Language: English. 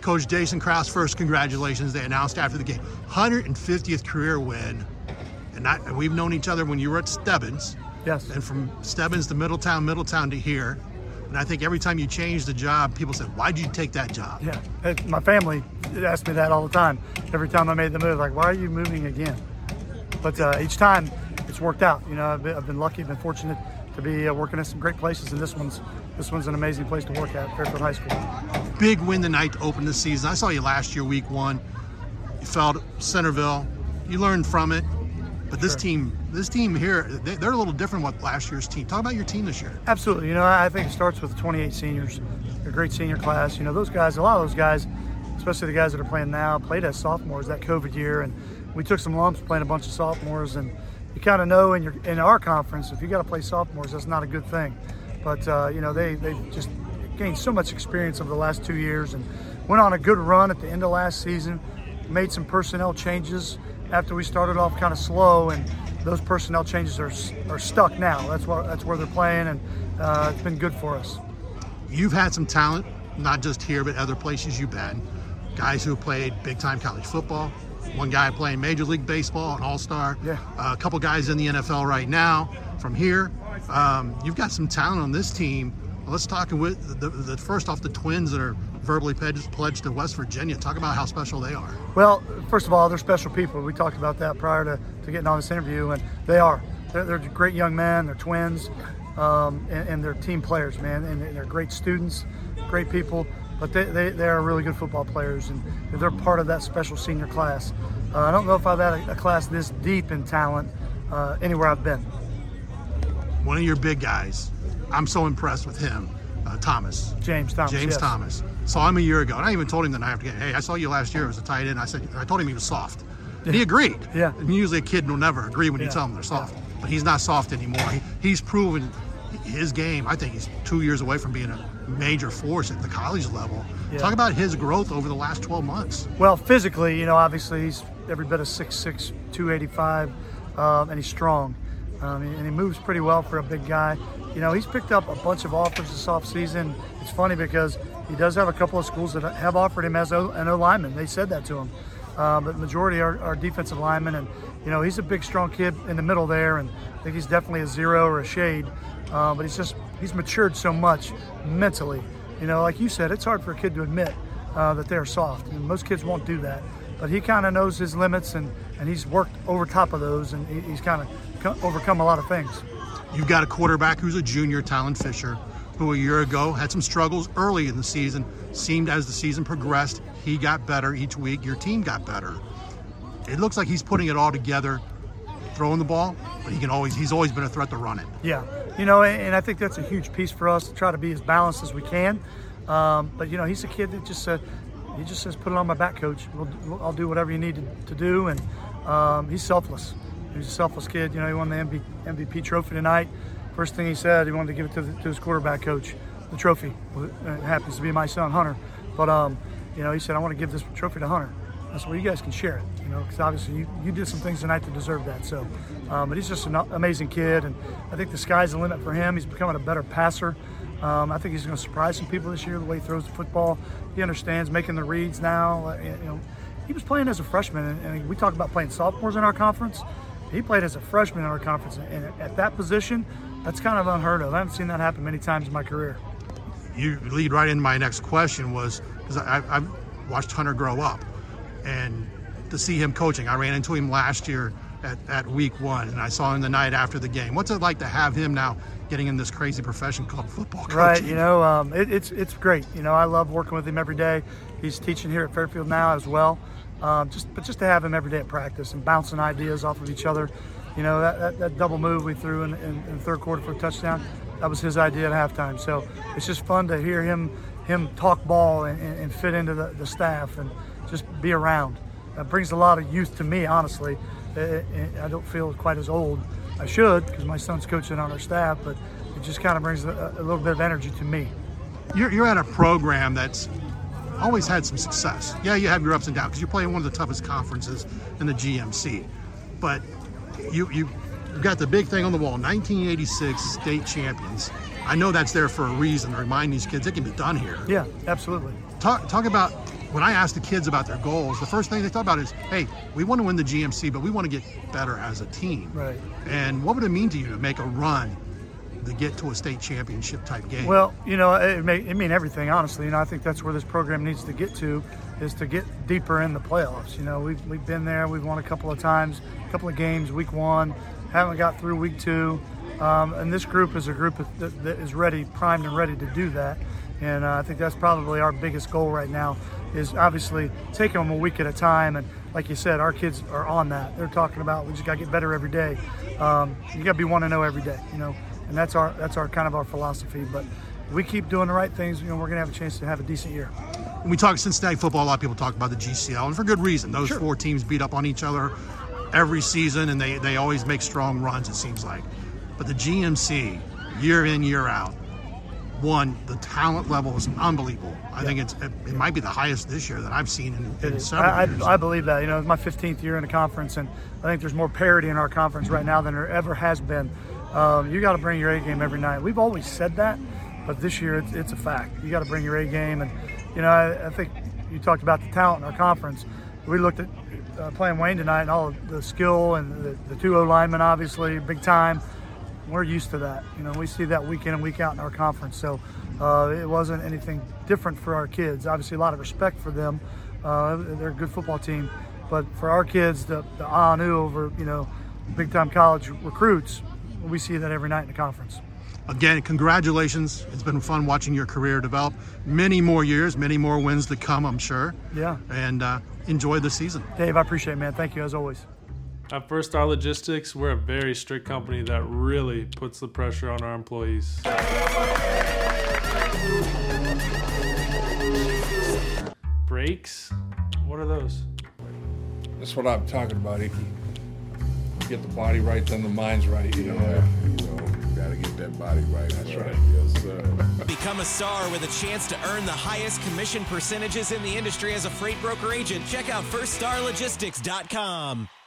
Coach Jason Krause, first, congratulations. They announced after the game, 150th career win. And we've known each other when you were at Stebbins. Yes. And from Stebbins to Middletown to here. And I think every time you change the job, people said, why did you take that job? Yeah. My family asked me that all the time. Every time I made the move, like, why are you moving again? But each time it's worked out. You know, I've been lucky, been fortunate to be working at some great places, and this one's an amazing place to work at, Fairfield High School. Big win tonight to open the season. I saw you last year, week 1. You fell to Centerville. You learned from it. But this team here, they're a little different than what last year's team. Talk about your team this year. Absolutely. You know, I think it starts with 28 seniors, a great senior class. You know, those guys, a lot of those guys, especially the guys that are playing now, played as sophomores that COVID year. And we took some lumps playing a bunch of sophomores. And you kind of know in our conference, if you got to play sophomores, that's not a good thing. But, you know, they just gained so much experience over the last 2 years and went on a good run at the end of last season, made some personnel changes after we started off kind of slow, and those personnel changes are stuck now. That's where they're playing, and it's been good for us. You've had some talent, not just here, but other places you've been. Guys who have played big-time college football. One guy playing Major League Baseball, an all-star. Yeah. A couple guys in the NFL right now from here. You've got some talent on this team. Well, let's talk with the first off, the Twins that are verbally pledged to West Virginia. Talk about how special they are. Well, first of all, they're special people. We talked about that prior to getting on this interview, and they are. They're great young men. They're twins, and they're team players, man. And they're great students, great people. But they are really good football players, and they're part of that special senior class. I don't know if I've had a class this deep in talent anywhere I've been. One of your big guys, I'm so impressed with him, Thomas. James Thomas. James yes. Thomas. Saw him a year ago, and I even told him the night after the game, hey, I saw you last year as a tight end. I told him he was soft. And he agreed. Yeah. And usually a kid will never agree when you tell them they're soft. Yeah. But he's not soft anymore. He's proven his game. I think he's 2 years away from being a major force at the college level. Yeah. Talk about his growth over the last 12 months. Well, physically, you know, obviously he's every bit of 6'6", 285, and he's strong. And he moves pretty well for a big guy. You know, he's picked up a bunch of offers this offseason. It's funny because he does have a couple of schools that have offered him as an O-lineman. They said that to him. But the majority are defensive linemen. And, you know, he's a big, strong kid in the middle there. And I think he's definitely a zero or a shade. But he's matured so much mentally. You know, like you said, it's hard for a kid to admit that they're soft. And most kids won't do that. But he kind of knows his limits, and he's worked over top of those, and he's kind of overcome a lot of things. You've got a quarterback who's a junior, Talon Fisher, who a year ago had some struggles early in the season. Seemed as the season progressed, he got better each week. Your team got better. It looks like he's putting it all together, throwing the ball, but he's always been a threat to run it. Yeah, you know, and I think that's a huge piece for us to try to be as balanced as we can. But, you know, he's a kid that just said, he just says, put it on my back, coach. I'll do whatever you need to do. And he's selfless. He's a selfless kid. You know, he won the MVP trophy tonight. First thing he said, he wanted to give it to his quarterback coach, the trophy. It happens to be my son, Hunter. But, you know, he said, I want to give this trophy to Hunter. I said, well, you guys can share it, you know, because obviously you did some things tonight to deserve that. So, but he's just an amazing kid, and I think the sky's the limit for him. He's becoming a better passer. I think he's going to surprise some people this year, the way he throws the football. He understands making the reads now. You know, he was playing as a freshman, and we talk about playing sophomores in our conference. He played as a freshman in our conference, and at that position, that's kind of unheard of. I haven't seen that happen many times in my career. You lead right into my next question was, because I've watched Hunter grow up, and to see him coaching. I ran into him last year at week 1, and I saw him the night after the game. What's it like to have him now getting in this crazy profession called football coaching? Right, you know, it's great. You know, I love working with him every day. He's teaching here at Fairfield now as well. Just to have him every day at practice and bouncing ideas off of each other. You know, that double move we threw in the third quarter for a touchdown, that was his idea at halftime. So it's just fun to hear him talk ball and fit into the staff and just be around. That brings a lot of youth to me, honestly. I don't feel quite as old. I should, because my son's coaching on our staff, but it just kind of brings a little bit of energy to me. You're at a program that's always had some success. Yeah, you have your ups and downs because you're playing one of the toughest conferences in the GMC. But you've got the big thing on the wall, 1986 state champions. I know that's there for a reason to remind these kids it can be done here. Yeah, absolutely. Talk about when I ask the kids about their goals, the first thing they talk about is, hey, we want to win the GMC, but we want to get better as a team. Right. And what would it mean to you to make a run to get to a state championship type game? Well, it mean everything, honestly. I think that's where this program needs to get to, is to get deeper in the playoffs. We've been there. We've won a couple of times, a couple of games, week 1, haven't got through week 2. And this group is a group that is ready, primed and ready to do that. And I think that's probably our biggest goal right now, is obviously taking them a week at a time. And like you said, our kids are on that. They're talking about, we just got to get better every day. You got to be 1-0 every day, and that's our kind of our philosophy. But if we keep doing the right things, we're going to have a chance to have a decent year. When we talk Cincinnati football, a lot of people talk about the GCL, and for good reason. Those Sure. 4 teams beat up on each other every season, and they always make strong runs, it seems like. But the GMC, year in, year out, the talent level is unbelievable. I think it might be the highest this year that I've seen in several years. I believe that. It's my 15th year in the conference, and I think there's more parity in our conference right now than there ever has been. You got to bring your A game every night. We've always said that, but this year it's a fact. You got to bring your A game, and I think you talked about the talent in our conference. We looked at playing Wayne tonight and all of the skill and the 2 O linemen, obviously big time. We're used to that. We see that week in and week out in our conference. So it wasn't anything different for our kids. Obviously, a lot of respect for them. They're a good football team. But for our kids, the ANU over, big-time college recruits, we see that every night in the conference. Again, congratulations. It's been fun watching your career develop. Many more years, many more wins to come, I'm sure. Yeah. And enjoy the season. Dave, I appreciate it, man. Thank you, as always. At First Star Logistics, we're a very strict company that really puts the pressure on our employees. Breaks? What are those? That's what I'm talking about, Icky. Get the body right, then the mind's right. Gotta get that body right. That's right. Yes, sir. Become a star with a chance to earn the highest commission percentages in the industry as a freight broker agent. Check out FirstStarLogistics.com.